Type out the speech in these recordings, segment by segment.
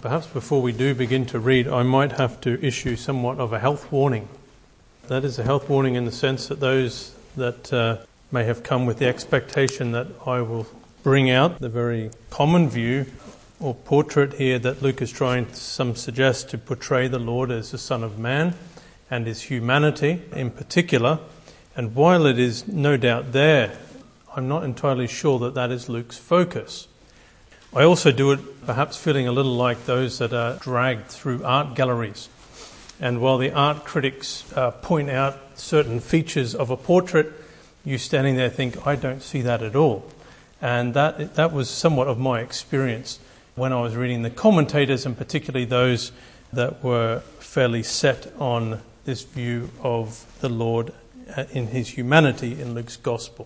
Perhaps before we do begin to read, I might have to issue somewhat of a health warning. That is a health warning in the sense that those that may have come with the expectation that I will bring out the very common view or portrait here that Luke is trying, some suggest, to portray the Lord as the Son of Man and his humanity in particular. And while it is no doubt there, I'm not entirely sure that that is Luke's focus. I also do it perhaps feeling a little like those that are dragged through art galleries. And while the art critics point out certain features of a portrait, you standing there think, I don't see that at all. And that was somewhat of my experience when I was reading the commentators, and particularly those that were fairly set on this view of the Lord in his humanity in Luke's Gospel.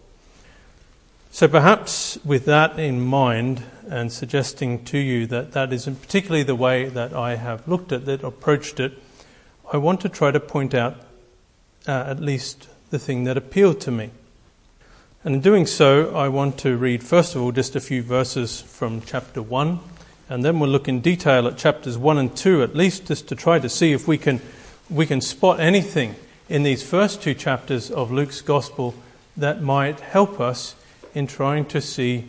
So perhaps with that in mind, and suggesting to you that that isn't particularly the way that I have looked at it, approached it, I want to try to point out at least the thing that appealed to me. And in doing so, I want to read, first of all, just a few verses from chapter 1, and then we'll look in detail at chapters 1 and 2, at least just to try to see if we can spot anything in these first two chapters of Luke's Gospel that might help us in trying to see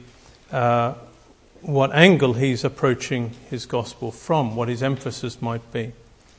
what angle he's approaching his Gospel from, what his emphasis might be.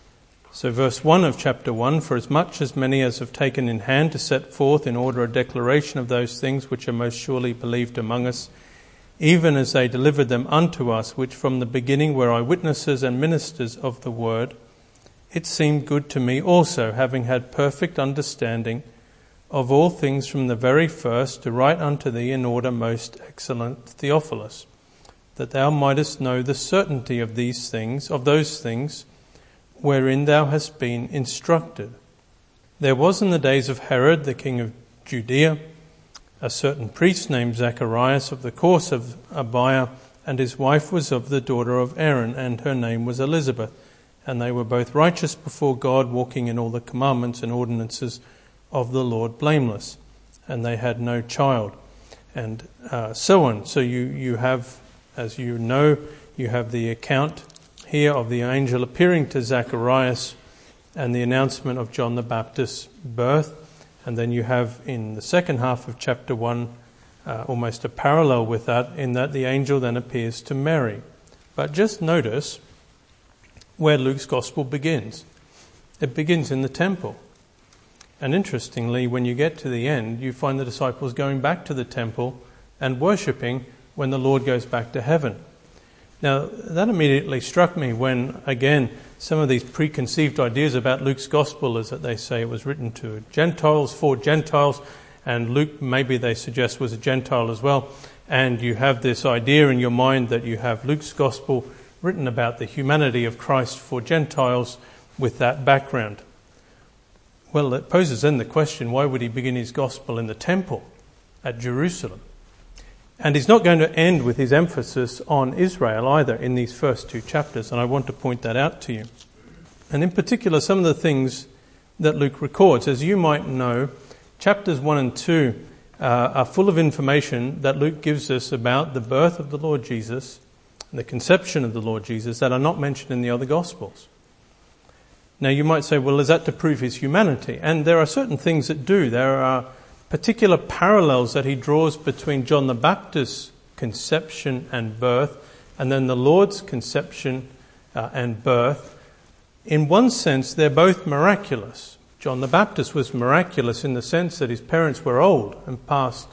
So verse 1 of chapter 1, for as much as many as have taken in hand to set forth in order a declaration of those things which are most surely believed among us, even as they delivered them unto us, which from the beginning were eyewitnesses and ministers of the word, it seemed good to me also, having had perfect understanding of all things from the very first, to write unto thee in order, most excellent Theophilus, that thou mightest know the certainty of these things, of those things wherein thou hast been instructed. There was in the days of Herod, the king of Judea, a certain priest named Zacharias of the course of Abiah, and his wife was of the daughter of Aaron, and her name was Elizabeth. And they were both righteous before God, walking in all the commandments and ordinances of the Lord blameless. And they had no child. And so on. So you have, as you know, you have the account here of the angel appearing to Zacharias and the announcement of John the Baptist's birth. And then you have in the second half of chapter 1 almost a parallel with that, in that the angel then appears to Mary. But just notice where Luke's Gospel begins. It begins in the temple. And interestingly, when you get to the end, you find the disciples going back to the temple and worshipping when the Lord goes back to heaven. Now, that immediately struck me when, again, some of these preconceived ideas about Luke's Gospel is that they say it was written to Gentiles, for Gentiles, and Luke, maybe they suggest, was a Gentile as well. And you have this idea in your mind that you have Luke's Gospel written about the humanity of Christ for Gentiles with that background. Well, it poses then the question, why would he begin his Gospel in the temple at Jerusalem? And he's not going to end with his emphasis on Israel either in these first two chapters, and I want to point that out to you. And in particular, some of the things that Luke records. As you might know, chapters 1 and 2 are full of information that Luke gives us about the birth of the Lord Jesus and the conception of the Lord Jesus that are not mentioned in the other Gospels. Now you might say, well, is that to prove his humanity? And there are certain things that do. There are particular parallels that he draws between John the Baptist's conception and birth and then the Lord's conception and birth. In one sense, they're both miraculous. John the Baptist was miraculous in the sense that his parents were old and past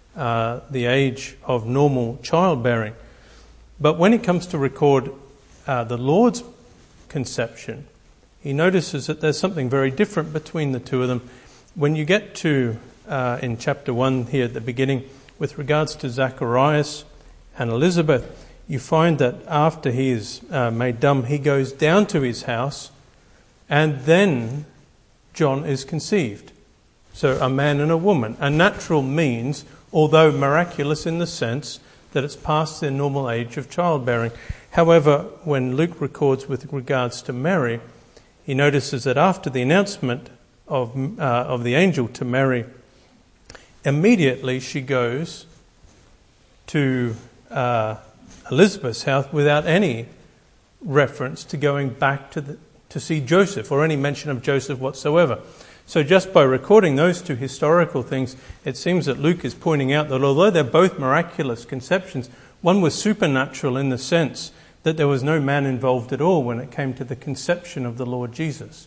the age of normal childbearing. But when it comes to record the Lord's conception, he notices that there's something very different between the two of them. When you get to, in chapter 1 here at the beginning, with regards to Zacharias and Elizabeth, you find that after he is made dumb, he goes down to his house, and then John is conceived. So a man and a woman. A natural means, although miraculous in the sense that it's past their normal age of childbearing. However, when Luke records with regards to Mary, he notices that after the announcement of the angel to Mary, immediately she goes to Elizabeth's house without any reference to going back to see Joseph, or any mention of Joseph whatsoever. So just by recording those two historical things, it seems that Luke is pointing out that although they're both miraculous conceptions, one was supernatural in the sense that there was no man involved at all when it came to the conception of the Lord Jesus.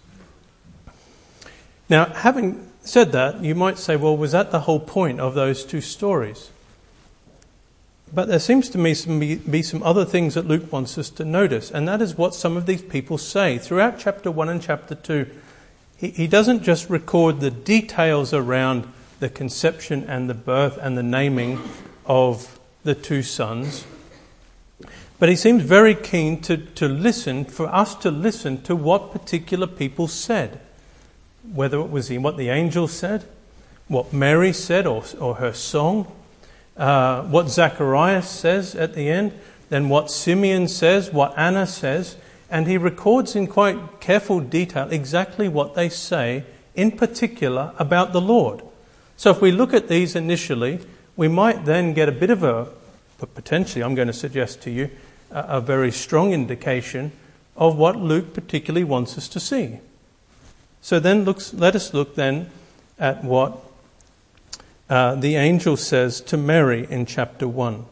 Now, having said that, you might say, well, was that the whole point of those two stories? But there seems to me be some other things that Luke wants us to notice, and that is what some of these people say. Throughout chapter 1 and chapter 2, he doesn't just record the details around the conception and the birth and the naming of the two sons, but he seems very keen to listen, for us to listen to what particular people said, whether it was what the angel said, what Mary said or her song, what Zacharias says at the end, then what Simeon says, what Anna says, and he records in quite careful detail exactly what they say, in particular about the Lord. So if we look at these initially, we might then get a bit of but potentially I'm going to suggest to you, a very strong indication of what Luke particularly wants us to see. So then let us look then at what the angel says to Mary in chapter 1.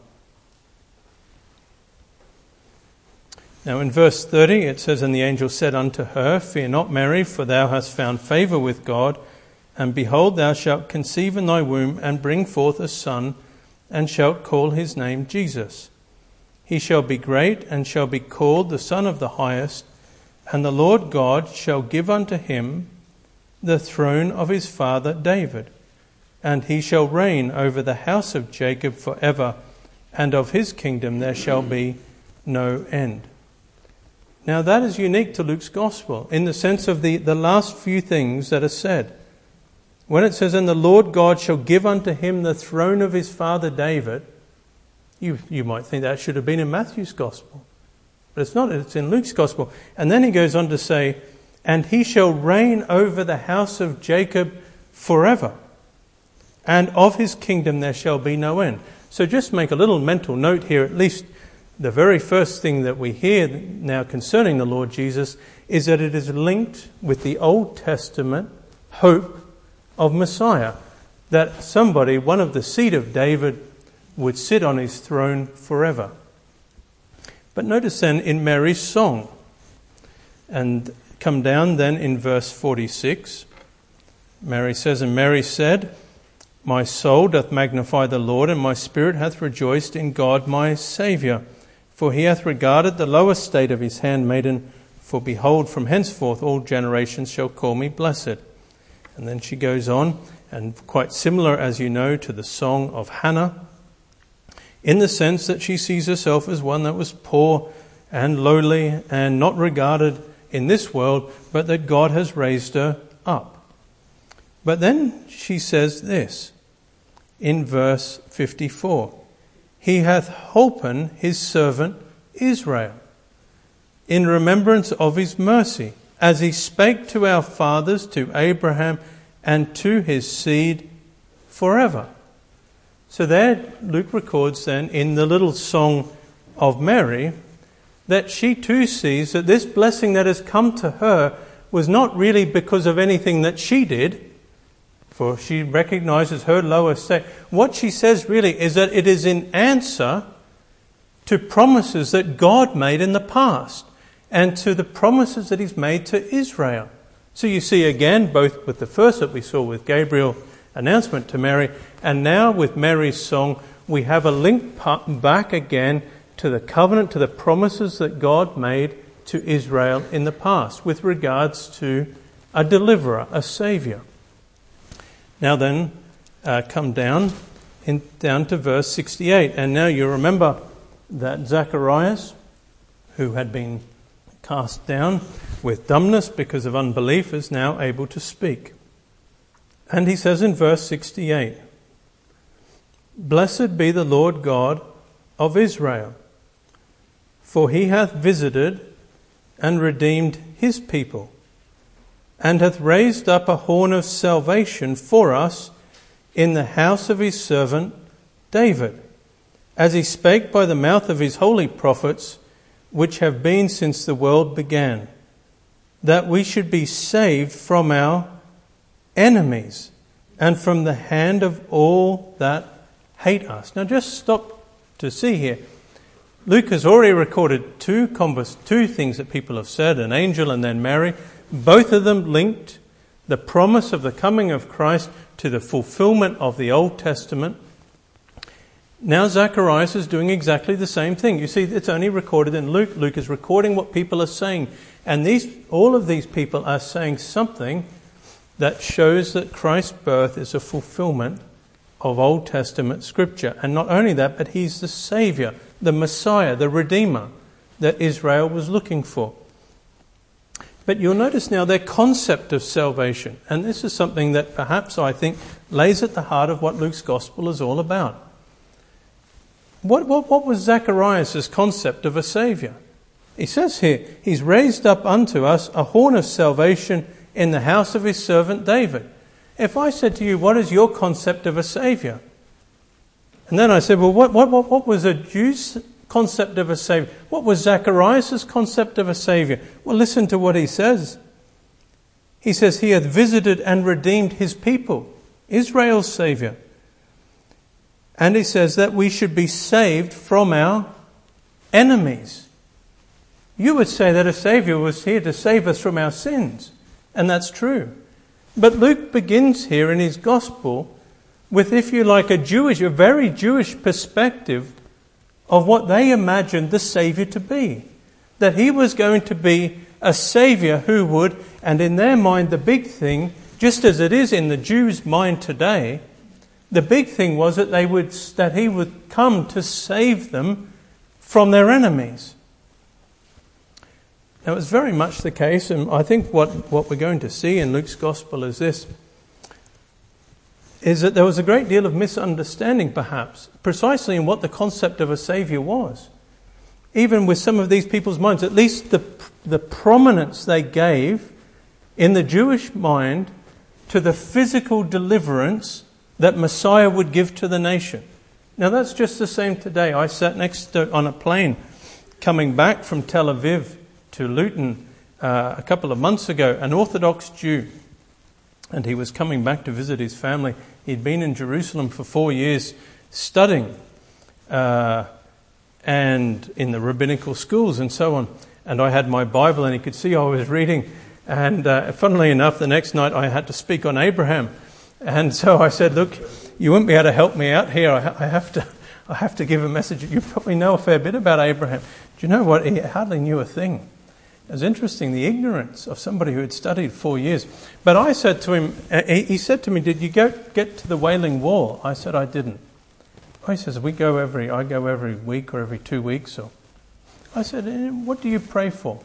Now in verse 30 it says, "And the angel said unto her, Fear not, Mary, for thou hast found favour with God, and behold, thou shalt conceive in thy womb, and bring forth a son, and shalt call his name Jesus. He shall be great, and shall be called the Son of the Highest, and the Lord God shall give unto him the throne of his father David, and he shall reign over the house of Jacob forever, and of his kingdom there shall be no end." Now that is unique to Luke's Gospel in the sense of the last few things that are said. When it says, "And the Lord God shall give unto him the throne of his father David," you might think that should have been in Matthew's Gospel. But it's not, it's in Luke's Gospel. And then he goes on to say, "And he shall reign over the house of Jacob forever, and of his kingdom there shall be no end." So just make a little mental note here, at least the very first thing that we hear now concerning the Lord Jesus is that it is linked with the Old Testament hope of Messiah, that somebody, one of the seed of David, would sit on his throne forever. But notice then in Mary's song, and come down then in verse 46, Mary says, "And Mary said, My soul doth magnify the Lord, and my spirit hath rejoiced in God my Saviour. For he hath regarded the low estate of his handmaiden. For behold, from henceforth all generations shall call me blessed." And then she goes on, and quite similar, as you know, to the song of Hannah, in the sense that she sees herself as one that was poor and lowly and not regarded in this world, but that God has raised her up. But then she says this in verse 54, "He hath holpen his servant Israel, in remembrance of his mercy, as he spake to our fathers, to Abraham, and to his seed forever." So there Luke records then in the little song of Mary that she too sees that this blessing that has come to her was not really because of anything that she did, for she recognizes her low estate. What she says really is that it is in answer to promises that God made in the past and to the promises that he's made to Israel. So you see again, both with the first that we saw with Gabriel's announcement to Mary, and now with Mary's song, we have a link back again to the covenant, to the promises that God made to Israel in the past with regards to a deliverer, a saviour. Now then, come down to verse 68. And now you remember that Zacharias, who had been cast down with dumbness because of unbelief, is now able to speak. And he says in verse 68, "Blessed be the Lord God of Israel, for he hath visited and redeemed his people, and hath raised up a horn of salvation for us in the house of his servant David, as he spake by the mouth of his holy prophets, which have been since the world began, that we should be saved from our enemies and from the hand of all that hate us. Now just stop to see here. Luke has already recorded two things that people have said, an angel and then Mary. Both of them linked the promise of the coming of Christ to the fulfillment of the Old Testament. Now Zacharias is doing exactly the same thing. You see, it's only recorded in Luke. Luke is recording what people are saying. And all of these people are saying something that shows that Christ's birth is a fulfillment of Old Testament scripture. And not only that, but he's the Saviour, the Messiah, the Redeemer that Israel was looking for. But you'll notice now their concept of salvation. And this is something that perhaps I think lays at the heart of what Luke's Gospel is all about. What was Zacharias' concept of a Saviour? He says here, he's raised up unto us a horn of salvation in the house of his servant David. If I said to you, what is your concept of a Saviour? And then I said, well, what was a Jew's concept of a Saviour? What was Zacharias' concept of a Saviour? Well, listen to what he says. He says, he hath visited and redeemed his people, Israel's Saviour. And he says that we should be saved from our enemies. You would say that a Saviour was here to save us from our sins. And that's true. But Luke begins here in his Gospel with, if you like, a very Jewish perspective of what they imagined the Saviour to be. That he was going to be a Saviour who would, and in their mind the big thing, just as it is in the Jews' mind today, the big thing was that he would come to save them from their enemies. Now, it's very much the case, and I think what we're going to see in Luke's Gospel is this, is that there was a great deal of misunderstanding, perhaps, precisely in what the concept of a Saviour was. Even with some of these people's minds, at least the prominence they gave in the Jewish mind to the physical deliverance that Messiah would give to the nation. Now that's just the same today. I sat on a plane coming back from Tel Aviv to Luton a couple of months ago, an Orthodox Jew, and he was coming back to visit his family. He'd been in Jerusalem for 4 years studying and in the rabbinical schools and so on. And I had my Bible and he could see I was reading. And funnily enough, the next night I had to speak on Abraham. And so I said, look, you won't be able to help me out here. I have to give a message. You probably know a fair bit about Abraham. Do you know what? He hardly knew a thing. It was interesting, the ignorance of somebody who had studied 4 years. But I said to him, he said to me, did you get to the Wailing Wall? I said, I didn't. He says, I go every week or every 2 weeks. Or I said, what do you pray for?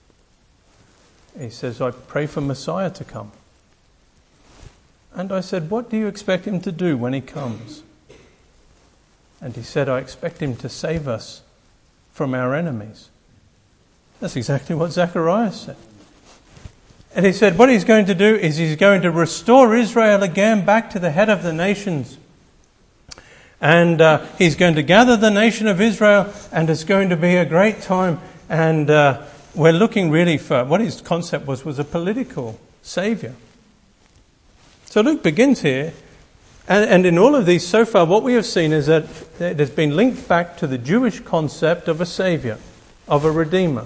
He says, I pray for Messiah to come. And I said, what do you expect him to do when he comes? And he said, I expect him to save us from our enemies. That's exactly what Zacharias said. And he said, what he's going to do is he's going to restore Israel again back to the head of the nations. And he's going to gather the nation of Israel, and it's going to be a great time. And we're looking really for what his concept was a political saviour. So Luke begins here, and in all of these so far, what we have seen is that it has been linked back to the Jewish concept of a saviour, of a redeemer.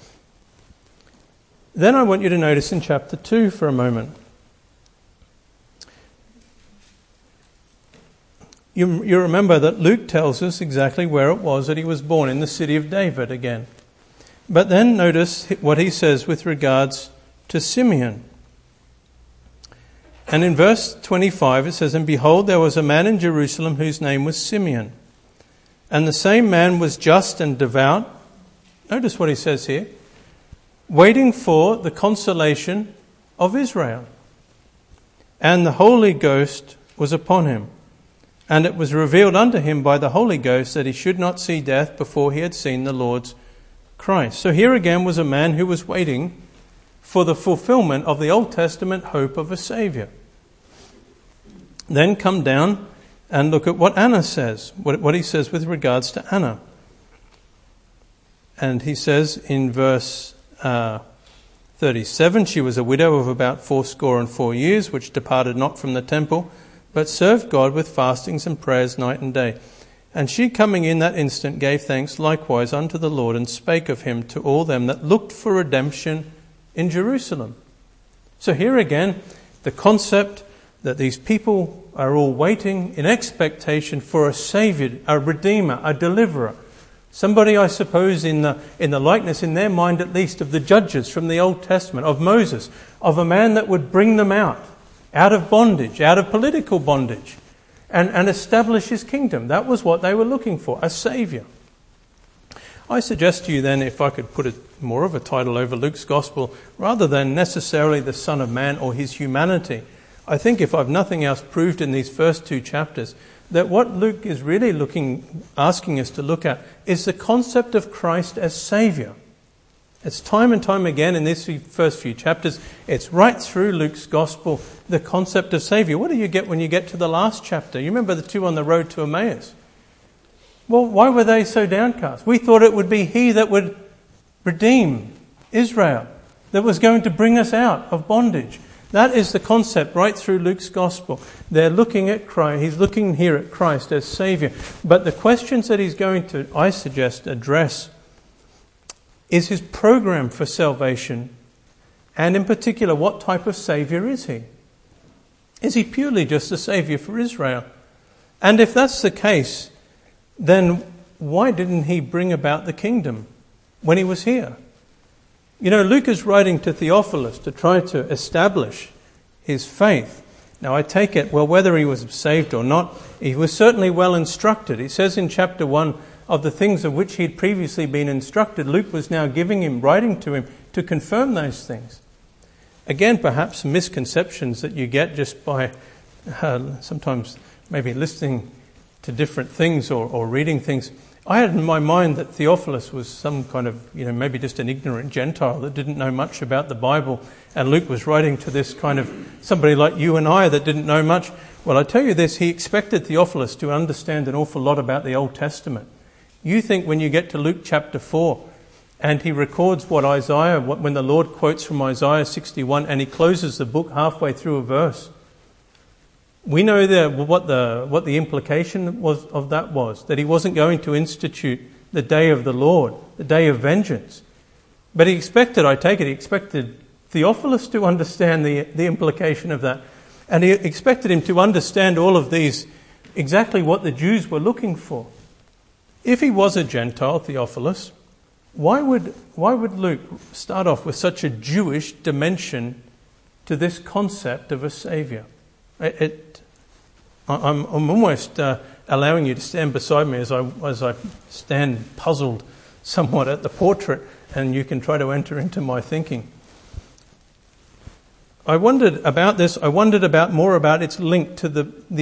Then I want you to notice in chapter 2 for a moment. You remember that Luke tells us exactly where it was that he was born, in the city of David again. But then notice what he says with regards to Simeon. And in verse 25 it says, and behold, there was a man in Jerusalem whose name was Simeon. And the same man was just and devout. Notice what he says here. Waiting for the consolation of Israel. And the Holy Ghost was upon him. And it was revealed unto him by the Holy Ghost that he should not see death before he had seen the Lord's Christ. So here again was a man who was waiting for the fulfillment of the Old Testament hope of a Saviour. Then come down and look at what Anna says, what he says with regards to Anna. And he says in verse 37, she was a widow of about 84 years, which departed not from the temple, but served God with fastings and prayers night and day. And she coming in that instant gave thanks likewise unto the Lord, and spake of him to all them that looked for redemption in Jerusalem. So here again, the concept that these people are all waiting in expectation for a Saviour, a Redeemer, a Deliverer. Somebody, I suppose, in the likeness, in their mind at least, of the judges from the Old Testament, of Moses, of a man that would bring them out of bondage, out of political bondage, and establish his kingdom. That was what they were looking for, a Saviour. I suggest to you then, if I could put more of a title over Luke's Gospel, rather than necessarily the Son of Man or his humanity, I think if I've nothing else proved in these first 2 chapters, that what Luke is really asking us to look at is the concept of Christ as Saviour. It's time and time again in these first few chapters, it's right through Luke's Gospel, the concept of Saviour. What do you get when you get to the last chapter? You remember the 2 on the road to Emmaus? Well, why were they so downcast? We thought it would be he that would redeem Israel, that was going to bring us out of bondage. That is the concept right through Luke's Gospel. They're looking at Christ. He's looking here at Christ as Saviour. But the questions that he's going to, I suggest, address is his program for salvation, and in particular, what type of Saviour is he? Is he purely just a Saviour for Israel? And if that's the case, then why didn't he bring about the kingdom when he was here? You know, Luke is writing to Theophilus to try to establish his faith. Now, I take it, well, whether he was saved or not, he was certainly well instructed. It says in chapter 1 of the things of which he had previously been instructed, Luke was now writing to him to confirm those things. Again, perhaps misconceptions that you get just by sometimes maybe listening to different things or reading things. I had in my mind that Theophilus was some kind of, maybe just an ignorant Gentile that didn't know much about the Bible, and Luke was writing to this kind of somebody like you and I that didn't know much. Well, I tell you this, he expected Theophilus to understand an awful lot about the Old Testament. You think when you get to Luke chapter 4, and he records when the Lord quotes from Isaiah 61, and he closes the book halfway through a verse, we know what the implication was, that he wasn't going to institute the day of the Lord, the day of vengeance. But he expected Theophilus to understand the implication of that. And he expected him to understand all of these, exactly what the Jews were looking for. If he was a Gentile, Theophilus, why would Luke start off with such a Jewish dimension to this concept of a Saviour? I'm almost allowing you to stand beside me as I stand puzzled somewhat at the portrait, and you can try to enter into my thinking. I wondered about this. I wondered more about its link to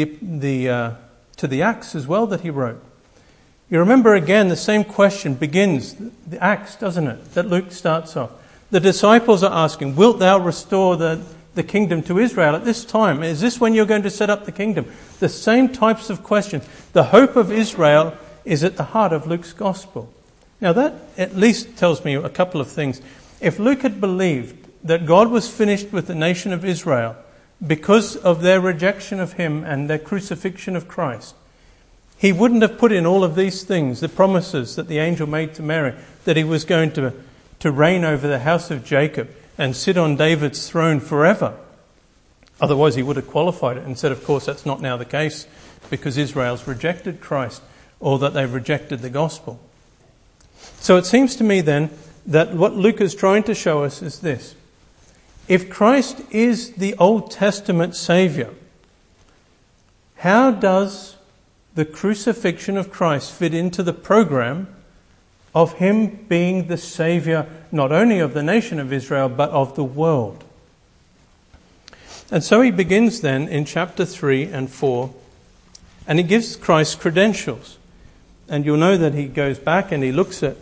the Acts as well that he wrote. You remember again the same question begins the Acts, doesn't it? That Luke starts off. The disciples are asking, "Wilt thou restore the kingdom to Israel at this time? Is this when you're going to set up the kingdom?" The same types of questions. The hope of Israel is at the heart of Luke's Gospel. Now that at least tells me a couple of things. If Luke had believed that God was finished with the nation of Israel because of their rejection of him and their crucifixion of Christ, he wouldn't have put in all of these things, the promises that the angel made to Mary, that he was going to reign over the house of Jacob and sit on David's throne forever. Otherwise he would have qualified it and said, of course, that's not now the case because Israel's rejected Christ, or that they've rejected the gospel. So it seems to me then that what Luke is trying to show us is this. If Christ is the Old Testament Saviour, how does the crucifixion of Christ fit into the program of him being the Saviour not only of the nation of Israel but of the world? And so he begins then in chapter 3 and 4, and he gives Christ's credentials. And you'll know that he goes back and he looks at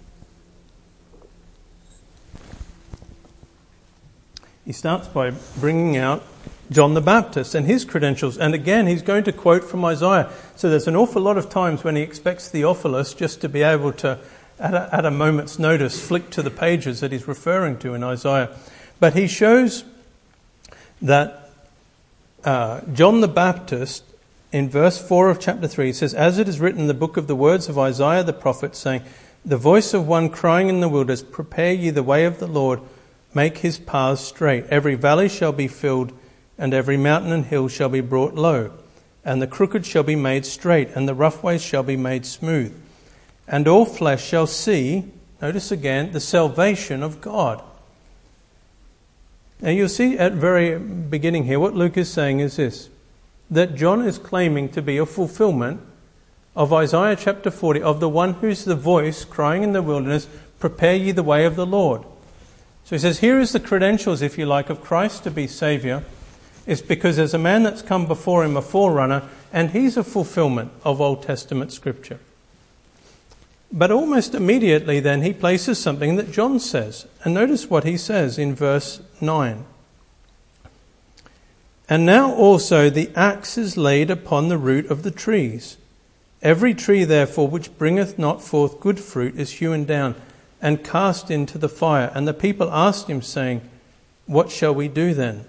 he starts by bringing out John the Baptist and his credentials. And again, he's going to quote from Isaiah. So there's an awful lot of times when he expects Theophilus just to be able to at a moment's notice flick to the pages that he's referring to in Isaiah. But he shows that John the Baptist, in verse 4 of chapter 3, says, "As it is written in the book of the words of Isaiah the prophet, saying, the voice of one crying in the wilderness, prepare ye the way of the Lord, make his paths straight. Every valley shall be filled, and every mountain and hill shall be brought low. And the crooked shall be made straight, and the rough ways shall be made smooth. And all flesh shall see," notice again, "the salvation of God." Now you'll see at the very beginning here, what Luke is saying is this, that John is claiming to be a fulfillment of Isaiah chapter 40, of the one who's the voice crying in the wilderness, "Prepare ye the way of the Lord." So he says, here is the credentials, if you like, of Christ to be Saviour. It's because there's a man that's come before him, a forerunner, and he's a fulfillment of Old Testament Scripture. But almost immediately then he places something that John says. And notice what he says in verse 9. "And now also the axe is laid upon the root of the trees. Every tree, therefore, which bringeth not forth good fruit is hewn down and cast into the fire. And the people asked him, saying, What shall we do then?"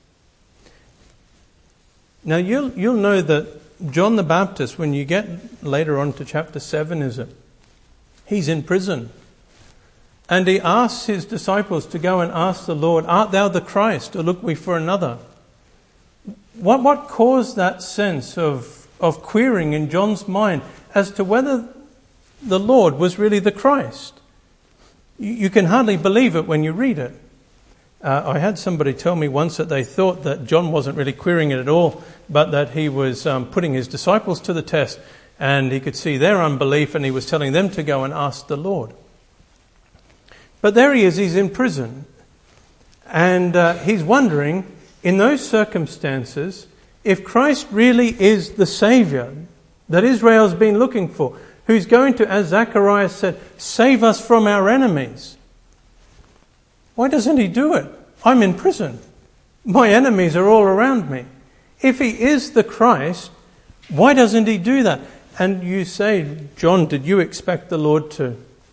Now you'll know that John the Baptist, when you get later on to chapter 7, he's in prison. And he asks his disciples to go and ask the Lord, "Art thou the Christ, or look we for another?" What caused that sense of querying in John's mind as to whether the Lord was really the Christ? You can hardly believe it when you read it. I had somebody tell me once that they thought that John wasn't really querying it at all, but that he was putting his disciples to the test, and he could see their unbelief, and he was telling them to go and ask the Lord. But there he is, he's in prison, and he's wondering, in those circumstances, if Christ really is the Saviour that Israel's been looking for, who's going to, as Zacharias said, save us from our enemies. Why doesn't he do it? I'm in prison. My enemies are all around me. If he is the Christ, why doesn't he do that? And you say, John, did you expect the Lord to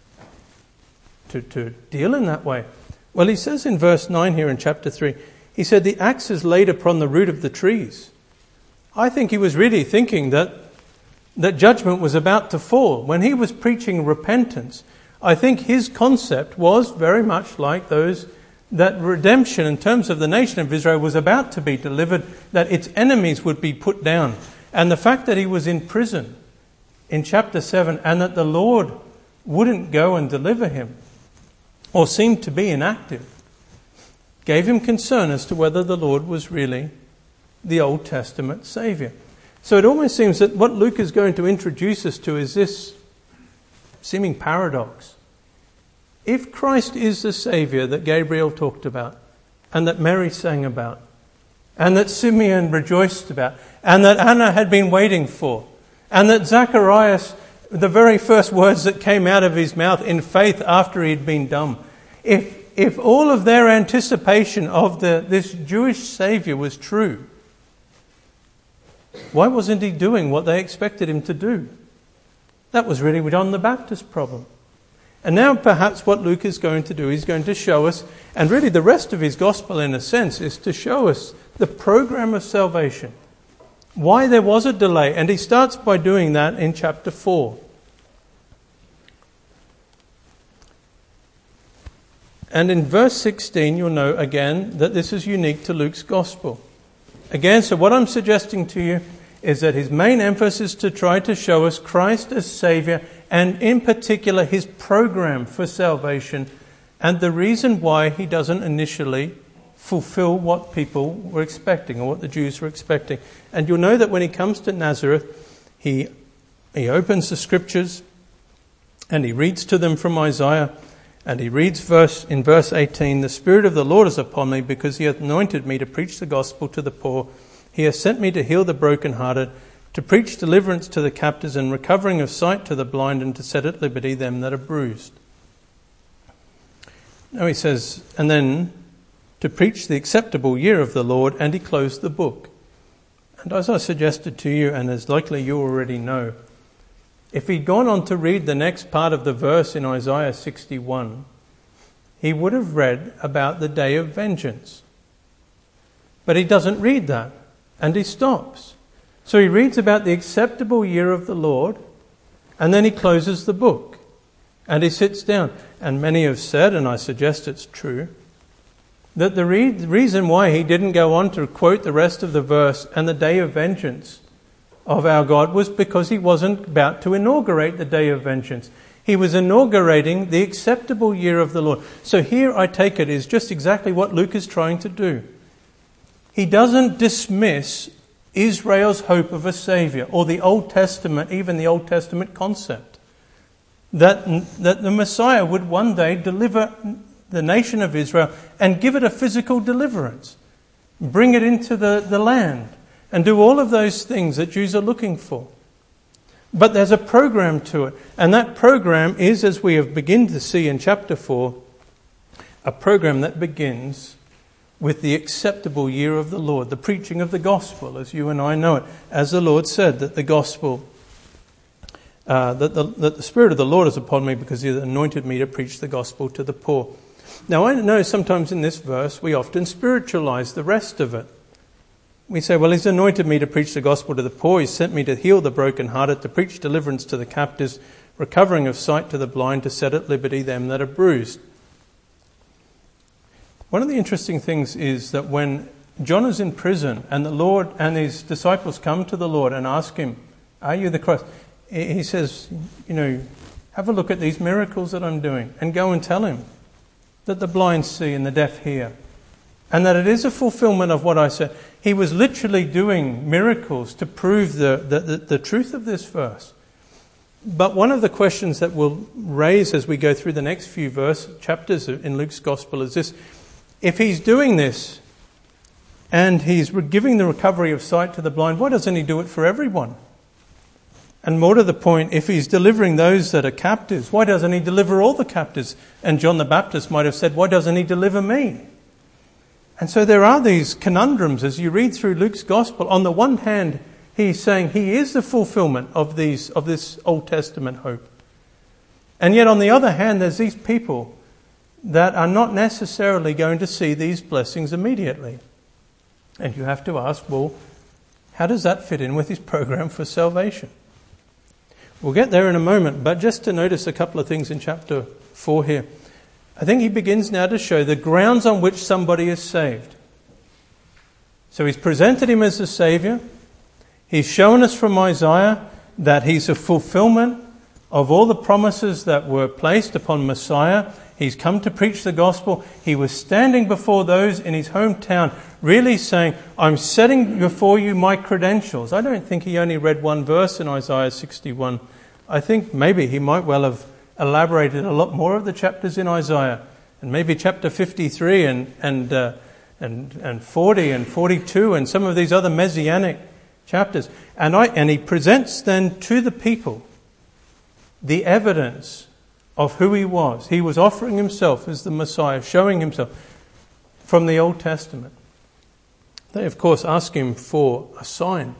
deal in that way? Well, he says in verse 9 here in chapter 3, he said, "The axe is laid upon the root of the trees." I think he was really thinking that judgment was about to fall. When he was preaching repentance, I think his concept was very much like those, that redemption in terms of the nation of Israel was about to be delivered, that its enemies would be put down. And the fact that he was in prison in chapter 7 and that the Lord wouldn't go and deliver him, or seemed to be inactive, gave him concern as to whether the Lord was really the Old Testament Saviour. So it almost seems that what Luke is going to introduce us to is this seeming paradox. If Christ is the Saviour that Gabriel talked about, and that Mary sang about, and that Simeon rejoiced about, and that Anna had been waiting for, and that Zacharias, the very first words that came out of his mouth in faith after he had been dumb, if all of their anticipation of this Jewish Saviour was true, why wasn't he doing what they expected him to do? That was really John the Baptist's problem. And now perhaps what Luke is going to do, he's going to show us, and really the rest of his gospel in a sense is to show us the program of salvation. Why there was a delay. And he starts by doing that in chapter 4. And in verse 16 you'll know again that this is unique to Luke's gospel. Again, so what I'm suggesting to you is that his main emphasis is to try to show us Christ as Saviour, and in particular his program for salvation, and the reason why he doesn't initially fulfill what people were expecting, or what the Jews were expecting. And you'll know that when he comes to Nazareth, he opens the Scriptures and he reads to them from Isaiah, and he reads in verse 18, "The Spirit of the Lord is upon me, because he hath anointed me to preach the gospel to the poor. He has sent me to heal the brokenhearted, to preach deliverance to the captives, and recovering of sight to the blind, and to set at liberty them that are bruised." Now he says, and then to preach the acceptable year of the Lord, and he closed the book. And as I suggested to you, and as likely you already know, if he'd gone on to read the next part of the verse in Isaiah 61, he would have read about the day of vengeance. But he doesn't read that, and he stops. So he reads about the acceptable year of the Lord, and then he closes the book, and he sits down. And many have said, and I suggest it's true, that the reason why he didn't go on to quote the rest of the verse and the day of vengeance of our God was because he wasn't about to inaugurate the day of vengeance. He was inaugurating the acceptable year of the Lord. So here, I take it, is just exactly what Luke is trying to do. He doesn't dismiss Israel's hope of a Saviour, or the Old Testament, even the Old Testament concept, that the Messiah would one day deliver the nation of Israel and give it a physical deliverance, bring it into the land, and do all of those things that Jews are looking for. But there's a program to it, and that program is, as we have begun to see in chapter 4, a program that begins with the acceptable year of the Lord, the preaching of the gospel, as you and I know it. As the Lord said, that the gospel, that the Spirit of the Lord is upon me because He has anointed me to preach the gospel to the poor. Now, I know sometimes in this verse we often spiritualize the rest of it. We say, well, He's anointed me to preach the gospel to the poor. He's sent me to heal the brokenhearted, to preach deliverance to the captives, recovering of sight to the blind, to set at liberty them that are bruised. One of the interesting things is that when John is in prison and the Lord and his disciples come to the Lord and ask him, are you the Christ? He says, have a look at these miracles that I'm doing, and go and tell him that the blind see and the deaf hear, and that it is a fulfillment of what I said. He was literally doing miracles to prove the truth of this verse. But one of the questions that we'll raise as we go through the next few chapters in Luke's Gospel is this: if He's doing this and He's giving the recovery of sight to the blind, why doesn't He do it for everyone? And more to the point, if He's delivering those that are captives, why doesn't He deliver all the captives? And John the Baptist might have said, why doesn't He deliver me? And so there are these conundrums as you read through Luke's Gospel. On the one hand, he's saying He is the fulfillment of this Old Testament hope. And yet on the other hand, there's these people that are not necessarily going to see these blessings immediately. And you have to ask, well, how does that fit in with His program for salvation? We'll get there in a moment, but just to notice a couple of things in chapter 4 here. I think he begins now to show the grounds on which somebody is saved. So he's presented him as the Saviour. He's shown us from Isaiah that he's a fulfillment of all the promises that were placed upon Messiah. He's come to preach the gospel. He was standing before those in his hometown, really saying, I'm setting before you my credentials. I don't think he only read one verse in Isaiah 61. I think maybe he might well have elaborated a lot more of the chapters in Isaiah, and maybe chapter 53 and 40 and 42 and some of these other messianic chapters. And he presents then to the people the evidence of who he was. He was offering himself as the Messiah, showing himself from the Old Testament. They, of course, ask him for a sign.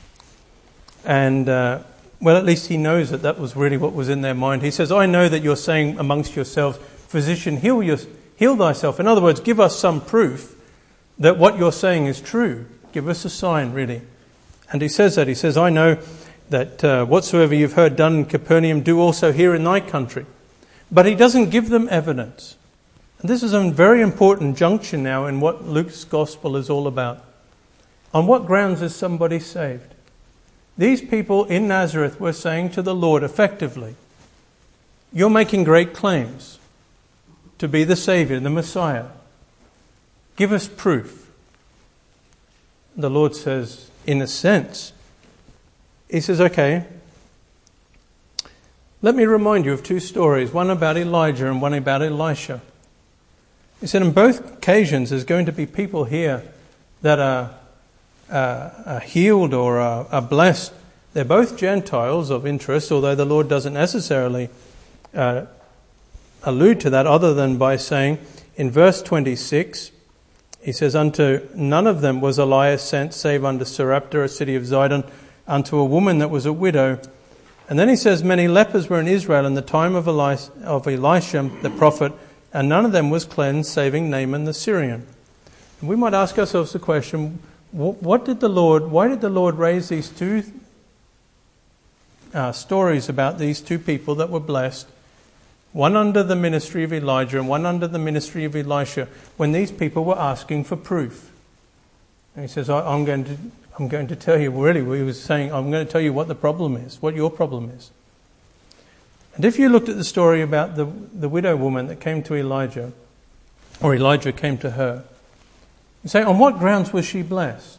And, well, at least he knows that was really what was in their mind. He says, I know that you're saying amongst yourselves, physician, heal thyself. In other words, give us some proof that what you're saying is true. Give us a sign, really. And he says that. He says, I know that whatsoever you've heard done in Capernaum, do also here in thy country. But he doesn't give them evidence. And this is a very important junction now in what Luke's Gospel is all about. On what grounds is somebody saved? These people in Nazareth were saying to the Lord effectively, you're making great claims to be the Saviour, the Messiah. Give us proof. The Lord says, in a sense, He says, okay, let me remind you of two stories, one about Elijah and one about Elisha. He said, on both occasions, there's going to be people here that are healed or are blessed. They're both Gentiles of interest, although the Lord doesn't necessarily allude to that other than by saying in verse 26, He says, unto none of them was Elias sent, save unto Sarepta, a city of Zidon, unto a woman that was a widow, And then he says, many lepers were in Israel in the time of Elisha the prophet, and none of them was cleansed, saving Naaman the Syrian. And we might ask ourselves the question, why did the Lord raise these two stories about these two people that were blessed, one under the ministry of Elijah and one under the ministry of Elisha, when these people were asking for proof? And he says, I'm going to tell you, really, he was saying, I'm going to tell you what the problem is, what your problem is. And if you looked at the story about the widow woman that came to Elijah, or Elijah came to her, you say, on what grounds was she blessed?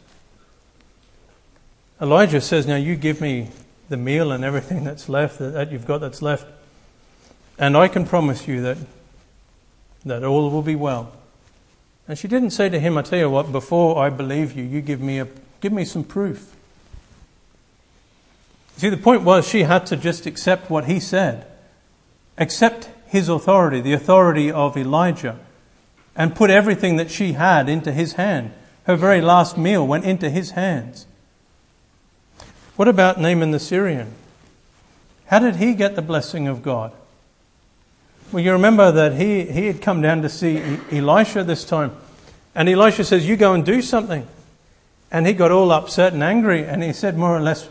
Elijah says, now you give me the meal and everything that's left, that you've got that's left, and I can promise you that all will be well. And she didn't say to him, I tell you what, before I believe you, you give me some proof. See, the point was she had to just accept what he said, accept his authority, the authority of Elijah, and put everything that she had into his hand. Her very last meal went into his hands. What about Naaman the Syrian? How did he get the blessing of God? Well, you remember that he had come down to see Elisha this time. And Elisha says, you go and do something. And he got all upset and angry. And he said more or less,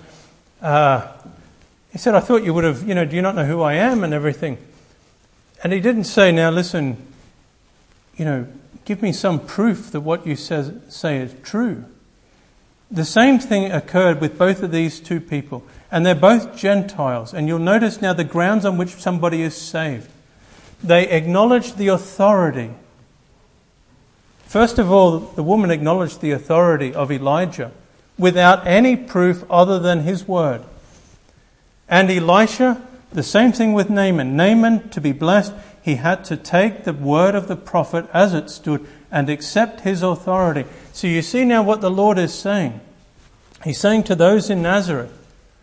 he said, I thought you would have, do you not know who I am and everything? And he didn't say, now listen, give me some proof that what you say is true. The same thing occurred with both of these two people. And they're both Gentiles. And you'll notice now the grounds on which somebody is saved. They acknowledged the authority. First of all, the woman acknowledged the authority of Elijah without any proof other than his word. And Elisha, the same thing with Naaman. Naaman, to be blessed, he had to take the word of the prophet as it stood and accept his authority. So you see now what the Lord is saying. He's saying to those in Nazareth,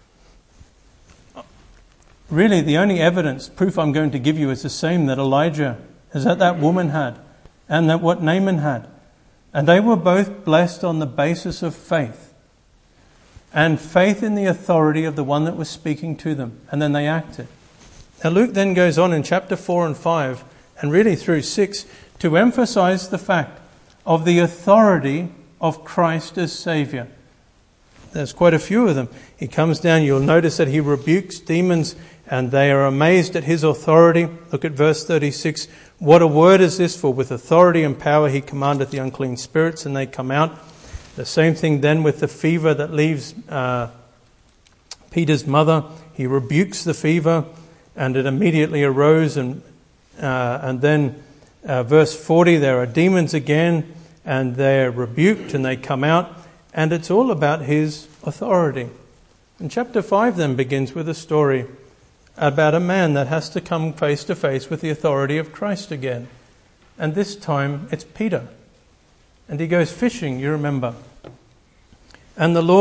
really the only proof I'm going to give you is the same that that woman had and that what Naaman had. And they were both blessed on the basis of faith. And faith in the authority of the one that was speaking to them. And then they acted. Now Luke then goes on in chapter 4 and 5 and really through 6 to emphasize the fact of the authority of Christ as Saviour. There's quite a few of them. He comes down, you'll notice that he rebukes demons and they are amazed at his authority. Look at verse 36. What a word is this, for with authority and power he commandeth the unclean spirits and they come out. The same thing then with the fever that leaves Peter's mother. He rebukes the fever and it immediately arose. And then verse 40, there are demons again and they're rebuked and they come out. And it's all about his authority. And chapter 5 then begins with a story about a man that has to come face to face with the authority of Christ again. And this time it's Peter. And he goes fishing, you remember. And the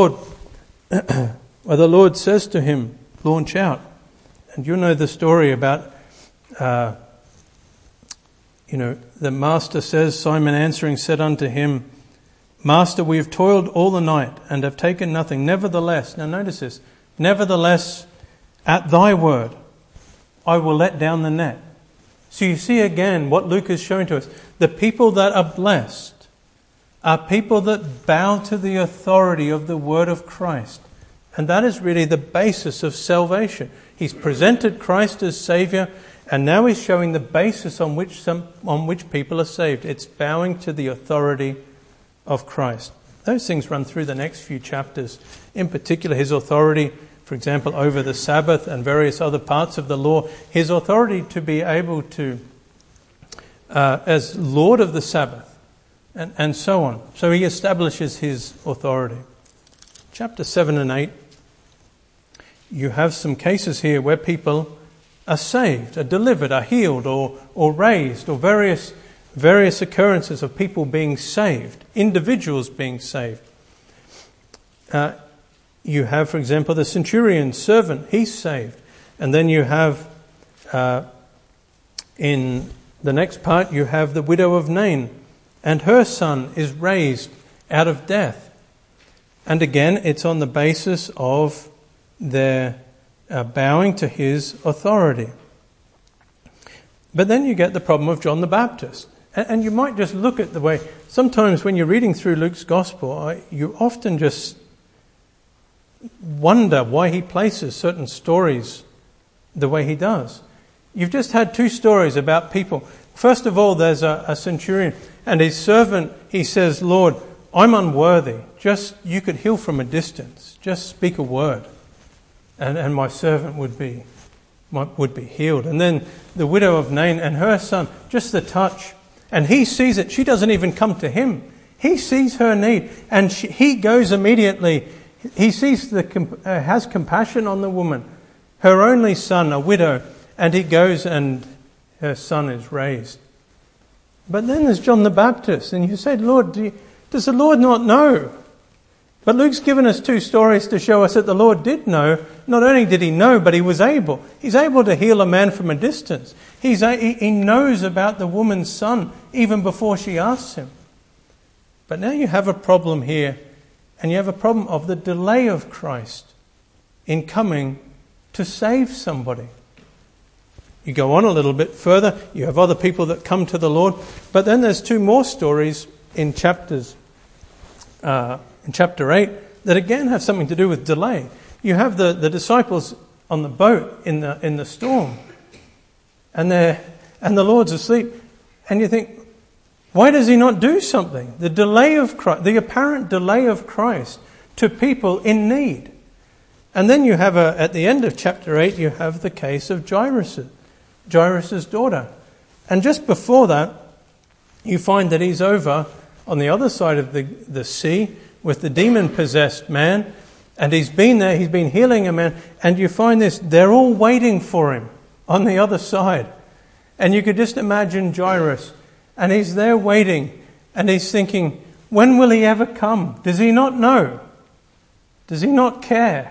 Lord says to him, launch out. And you know the story about, the master says, Simon answering said unto him, Master, we have toiled all the night and have taken nothing. Nevertheless, now notice this, nevertheless, at thy word, I will let down the net. So you see again what Luke is showing to us. The people that are blessed are people that bow to the authority of the word of Christ. And that is really the basis of salvation. He's presented Christ as Saviour, and now he's showing the basis on which people are saved. It's bowing to the authority of Christ. Those things run through the next few chapters. In particular, his authority, for example, over the Sabbath and various other parts of the law. His authority to be able to, as Lord of the Sabbath, and so on. So he establishes his authority. Chapter 7 and 8, you have some cases here where people are saved, are delivered, are healed, or raised, or various occurrences of people being saved, individuals being saved. You have, for example, the centurion's servant, he's saved. And then you have, in the next part, you have the widow of Nain, and her son is raised out of death. And again, it's on the basis of their bowing to his authority. But then you get the problem of John the Baptist. And you might just look at the way, sometimes when you're reading through Luke's Gospel, you often just wonder why he places certain stories the way he does. You've just had two stories about people. First of all, there's a centurion and his servant, he says, Lord, I'm unworthy. Just, you could heal from a distance. Just speak a word and my servant would be healed. And then the widow of Nain and her son, just the touch. And he sees it. She doesn't even come to him. He sees her need and he goes immediately. He sees has compassion on the woman, her only son, a widow, and he goes and her son is raised. But then there's John the Baptist, and you say, Lord, does the Lord not know? But Luke's given us two stories to show us that the Lord did know. Not only did he know, but he was able. He's able to heal a man from a distance. He knows about the woman's son even before she asks him. But now you have a problem here, and you have a problem of the delay of Christ in coming to save somebody. You go on a little bit further, you have other people that come to the Lord, but then there's two more stories in chapter 8 that again have something to do with delay. You have the disciples on the boat in the storm, and the Lord's asleep, and you think, why does he not do something? The delay of Christ, the apparent delay of Christ to people in need. And then you have at the end of chapter 8, you have the case of Jairus' daughter. And just before that, you find that he's over on the other side of the sea with the demon-possessed man, and he's been there, he's been healing a man, and you find this, they're all waiting for him on the other side. And you could just imagine Jairus, and he's there waiting, and he's thinking, when will he ever come? Does he not know? Does he not care?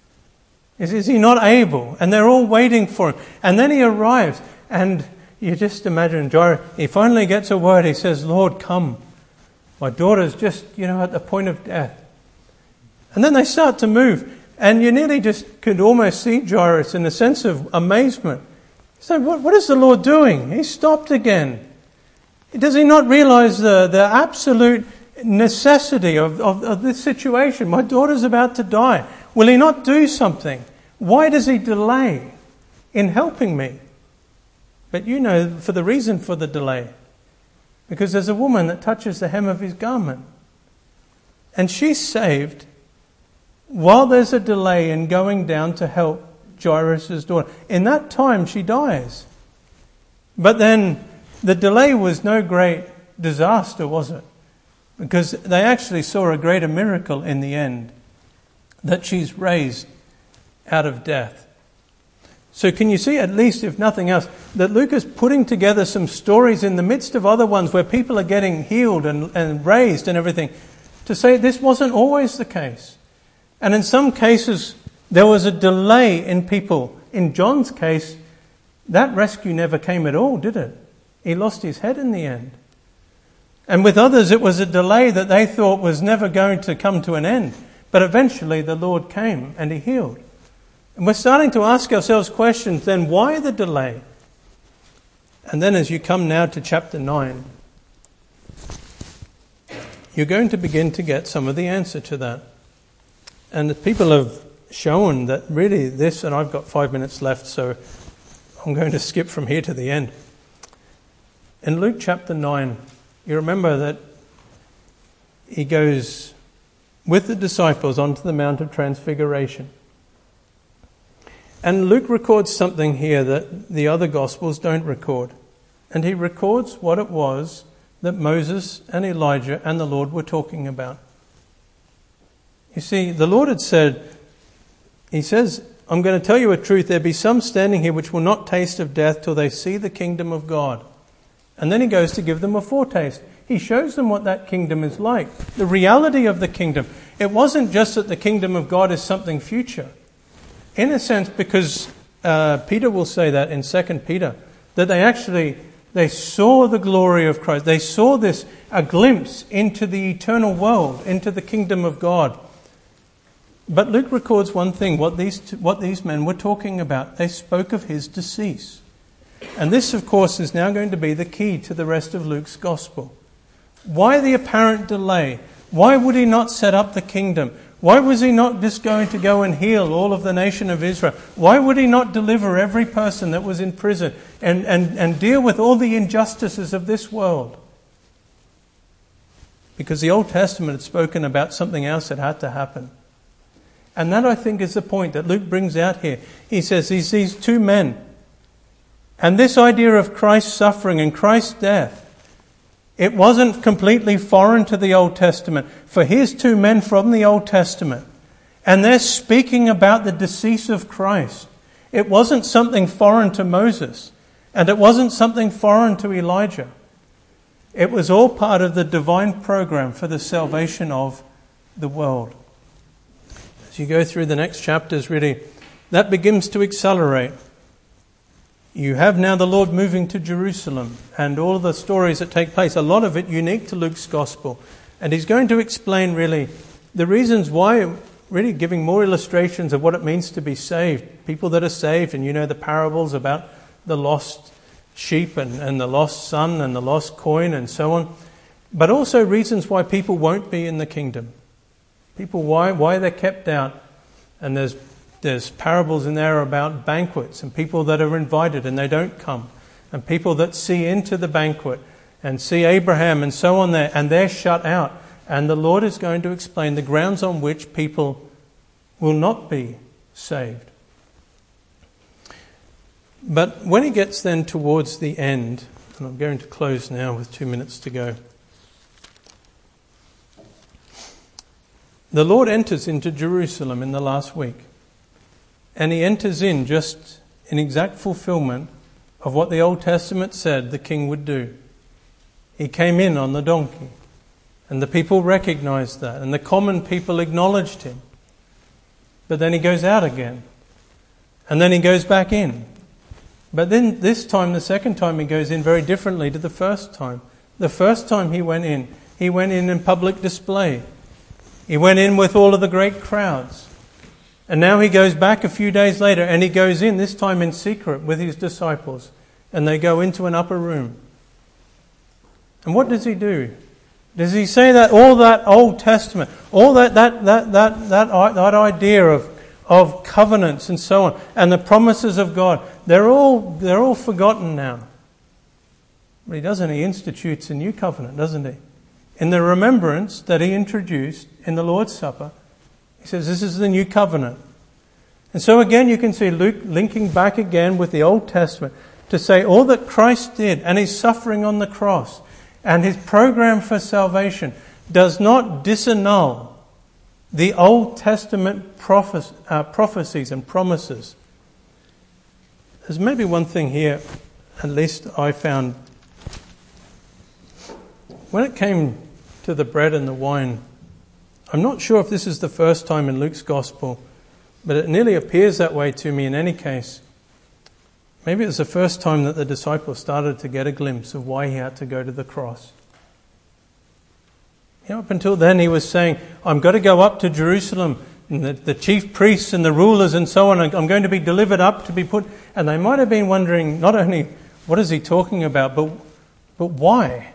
Is he not able? And they're all waiting for him. And then he arrives, and you just imagine Jairus, he finally gets a word, he says, Lord, come. My daughter's just, at the point of death. And then they start to move, and you nearly just could almost see Jairus in a sense of amazement. So what is the Lord doing? He stopped again. Does he not realize the absolute necessity of this situation? My daughter's about to die. Will he not do something? Why does he delay in helping me? But for the reason for the delay. Because there's a woman that touches the hem of his garment. And she's saved while there's a delay in going down to help Jairus' daughter. In that time, she dies. But then the delay was no great disaster, was it? Because they actually saw a greater miracle in the end, that she's raised out of death. So can you see, at least if nothing else, that Luke is putting together some stories in the midst of other ones where people are getting healed and raised and everything, to say this wasn't always the case. And in some cases, there was a delay in people. In John's case, that rescue never came at all, did it? He lost his head in the end. And with others, it was a delay that they thought was never going to come to an end. But eventually the Lord came and he healed. And we're starting to ask ourselves questions, then why the delay? And then as you come now to chapter 9, you're going to begin to get some of the answer to that. And the people have shown that really this, and I've got 5 minutes left, so I'm going to skip from here to the end. In Luke chapter 9, you remember that he goes with the disciples onto the Mount of Transfiguration. And Luke records something here that the other Gospels don't record. And he records what it was that Moses and Elijah and the Lord were talking about. You see, the Lord had said, he says, I'm going to tell you a truth. There be some standing here which will not taste of death till they see the kingdom of God. And then he goes to give them a foretaste. He shows them what that kingdom is like. The reality of the kingdom. It wasn't just that the kingdom of God is something future. In a sense, because Peter will say that in 2 Peter, that they saw the glory of Christ. They saw a glimpse into the eternal world, into the kingdom of God. But Luke records one thing, what these men were talking about. They spoke of his decease. And this, of course, is now going to be the key to the rest of Luke's gospel. Why the apparent delay? Why would he not set up the kingdom? Why was he not just going to go and heal all of the nation of Israel? Why would he not deliver every person that was in prison and deal with all the injustices of this world? Because the Old Testament had spoken about something else that had to happen. And that, I think, is the point that Luke brings out here. He says these two men. And this idea of Christ's suffering and Christ's death, it wasn't completely foreign to the Old Testament. For here's two men from the Old Testament, and they're speaking about the decease of Christ. It wasn't something foreign to Moses, and it wasn't something foreign to Elijah. It was all part of the divine program for the salvation of the world. As you go through the next chapters, really, that begins to accelerate. You have now the Lord moving to Jerusalem and all of the stories that take place, a lot of it unique to Luke's gospel. And he's going to explain really the reasons why, really giving more illustrations of what it means to be saved. People that are saved, and you know the parables about the lost sheep and the lost son and the lost coin and so on. But also reasons why people won't be in the kingdom. People, why they're kept out. And there's parables in there about banquets and people that are invited and they don't come. And people that see into the banquet and see Abraham and so on there, and they're shut out. And the Lord is going to explain the grounds on which people will not be saved. But when he gets then towards the end, and I'm going to close now with 2 minutes to go. The Lord enters into Jerusalem in the last week. And he enters in just in exact fulfillment of what the Old Testament said the king would do. He came in on the donkey. And the people recognized that. And the common people acknowledged him. But then he goes out again. And then he goes back in. But then this time, the second time, he goes in very differently to the first time. The first time he went in public display. He went in with all of the great crowds. And now he goes back a few days later and he goes in, this time in secret with his disciples. And they go into an upper room. And what does he do? Does he say that all that Old Testament, all that idea of covenants and so on, and the promises of God, they're all forgotten now? But he doesn't. He institutes a new covenant, doesn't he? In the remembrance that he introduced in the Lord's Supper, he says this is the new covenant. And so again you can see Luke linking back again with the Old Testament to say all that Christ did and his suffering on the cross and his program for salvation does not disannul the Old Testament prophecies and promises. There's maybe one thing here, at least I found. When it came to the bread and the wine, I'm not sure if this is the first time in Luke's Gospel, but it nearly appears that way to me in any case. Maybe it was the first time that the disciples started to get a glimpse of why he had to go to the cross. You know, up until then he was saying, I'm going to go up to Jerusalem, and the chief priests and the rulers and so on, I'm going to be delivered up to be put... And they might have been wondering, not only what is he talking about, but why?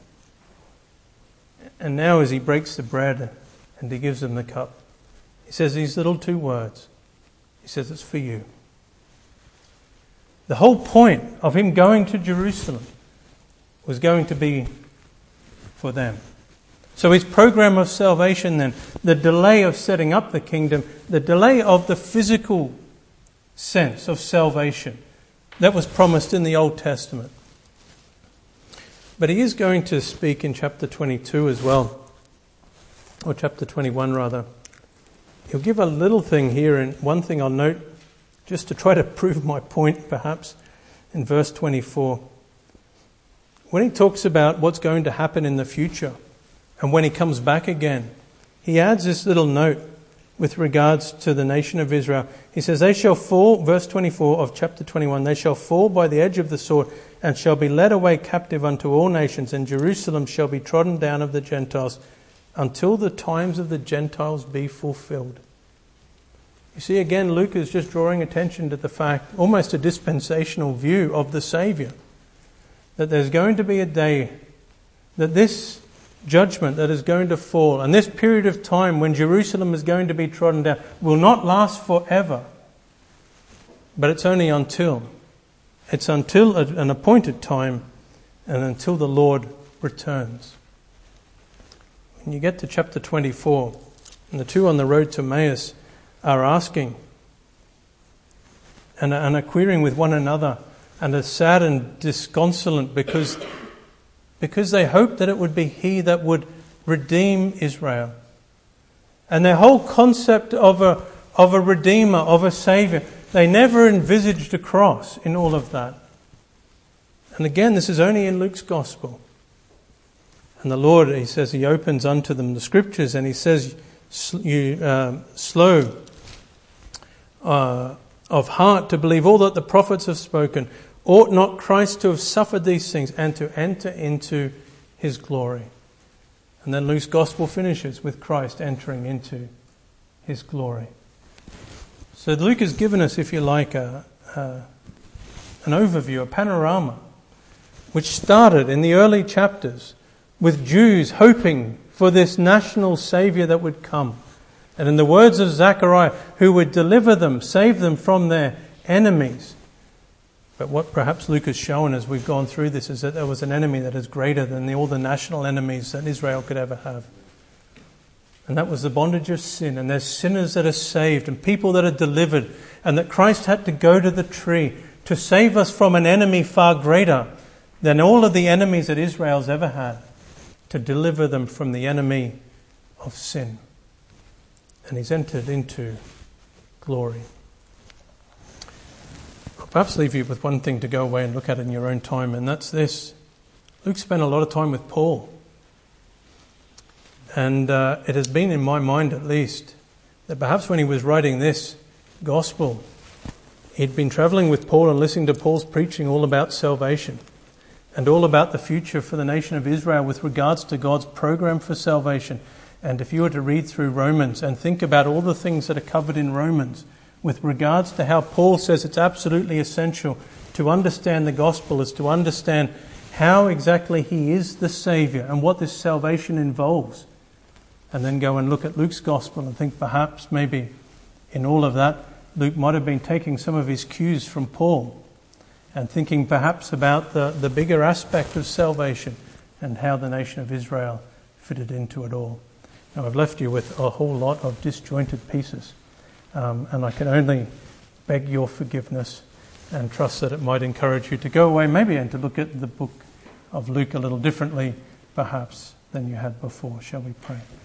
And now as he breaks the bread and he gives them the cup, he says these little two words. He says, it's for you. The whole point of him going to Jerusalem was going to be for them. So his program of salvation then, the delay of setting up the kingdom, the delay of the physical sense of salvation that was promised in the Old Testament. But he is going to speak in chapter 22 as well, or chapter 21 rather. He'll give a little thing here, and one thing I'll note, just to try to prove my point perhaps, in verse 24. When he talks about what's going to happen in the future, and when he comes back again, he adds this little note with regards to the nation of Israel. He says, they shall fall, verse 24 of chapter 21, they shall fall by the edge of the sword and shall be led away captive unto all nations, and Jerusalem shall be trodden down of the Gentiles until the times of the Gentiles be fulfilled. You see, again, Luke is just drawing attention to the fact, almost a dispensational view of the Saviour, that there's going to be a day that this judgment that is going to fall, and this period of time when Jerusalem is going to be trodden down, will not last forever. But it's only until. It's until an appointed time and until the Lord returns. When you get to chapter 24, and the two on the road to Emmaus are asking and are querying with one another and are sad and disconsolate because they hoped that it would be He that would redeem Israel. And their whole concept of a Redeemer, of a Saviour, they never envisaged a cross in all of that. And again, this is only in Luke's Gospel. And the Lord, He says, He opens unto them the Scriptures, and He says, slow of heart to believe all that the prophets have spoken. Ought not Christ to have suffered these things and to enter into His glory? And then Luke's Gospel finishes with Christ entering into His glory. So Luke has given us, if you like, an overview, a panorama, which started in the early chapters with Jews hoping for this national Saviour that would come. And in the words of Zechariah, who would deliver them, save them from their enemies. But what perhaps Luke has shown as we've gone through this is that there was an enemy that is greater than all the national enemies that Israel could ever have. And that was the bondage of sin. And there's sinners that are saved and people that are delivered. And that Christ had to go to the tree to save us from an enemy far greater than all of the enemies that Israel's ever had. To deliver them from the enemy of sin. And He's entered into glory. I'll perhaps leave you with one thing to go away and look at in your own time, and that's this. Luke spent a lot of time with Paul. And it has been in my mind at least that perhaps when he was writing this gospel, he'd been travelling with Paul and listening to Paul's preaching all about salvation and all about the future for the nation of Israel with regards to God's program for salvation. And if you were to read through Romans and think about all the things that are covered in Romans with regards to how Paul says it's absolutely essential to understand the gospel is to understand how exactly He is the Saviour and what this salvation involves. And then go and look at Luke's gospel and think perhaps maybe in all of that Luke might have been taking some of his cues from Paul and thinking perhaps about the bigger aspect of salvation and how the nation of Israel fitted into it all. Now I've left you with a whole lot of disjointed pieces, and I can only beg your forgiveness and trust that it might encourage you to go away maybe and to look at the book of Luke a little differently perhaps than you had before. Shall we pray?